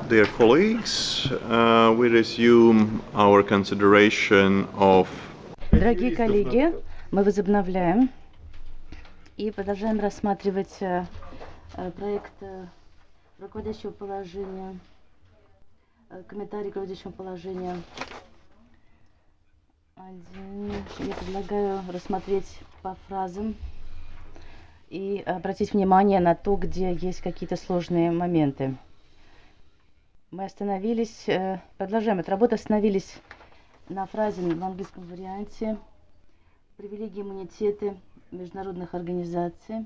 Dear colleagues, we resume our consideration of Дорогие коллеги, мы возобновляем и продолжаем рассматривать проект руководящего положения, комментарий к руководящему положению 1. Я предлагаю рассмотреть по фразам и обратить внимание на то, где есть какие-то сложные моменты. Мы остановились, продолжаем эту работу, остановились на фразе в английском варианте «Привилегии и иммунитеты международных организаций».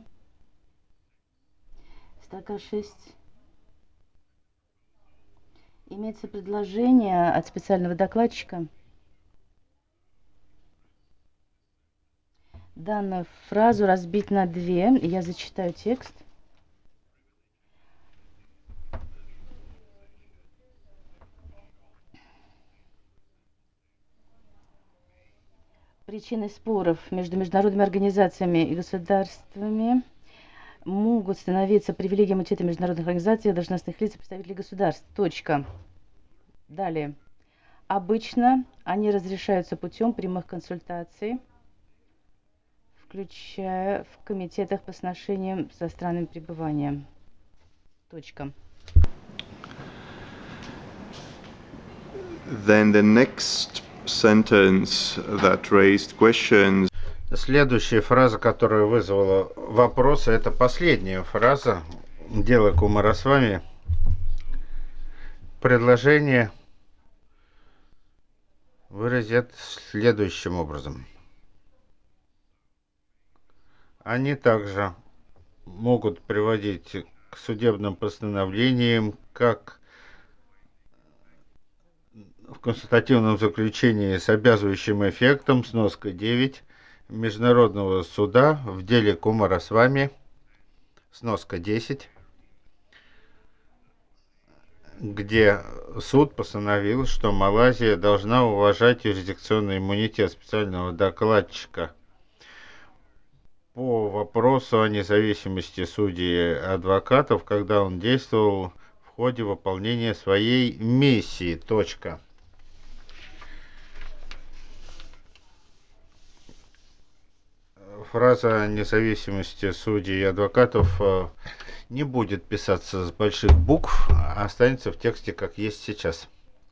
Строка 6. Имеется предложение от специального докладчика данную фразу разбить на две. Я зачитаю текст. Причиной споров между международными организациями и государствами могут становиться привилегии и иммунитеты международных организаций, должностных лиц и представителей государств. Точка. Далее. Обычно они разрешаются путем прямых консультаций, включая в комитетах по сношениям со странами пребывания. Точка. then the next sentence that raised questions. Следующая фраза, которая вызвала вопросы, это последняя фраза дела Кумарасвами. Предложение выразят следующим образом. Они также могут приводить к судебным постановлениям, как в консультативном заключении с обязывающим эффектом, сноска 9, Международного суда в деле Кумарасвами, сноска 10, где суд постановил, что Малайзия должна уважать юрисдикционный иммунитет специального докладчика по вопросу о независимости судей и адвокатов, когда он действовал в ходе выполнения своей миссии. Точка. Фраза о независимости судей и адвокатов не будет писаться с больших букв, а останется в тексте, как есть сейчас.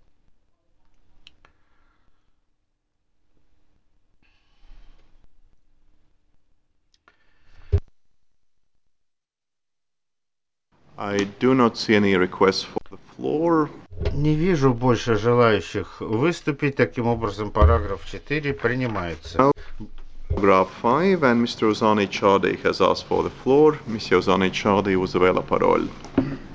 I do not see any requests for the floor. Не вижу больше желающих выступить. Таким образом, параграф 4 принимается. Paragraph 5, and Mr. Ozani Chade has asked for the floor. Monsieur Ozani Chade, vous avez la parole.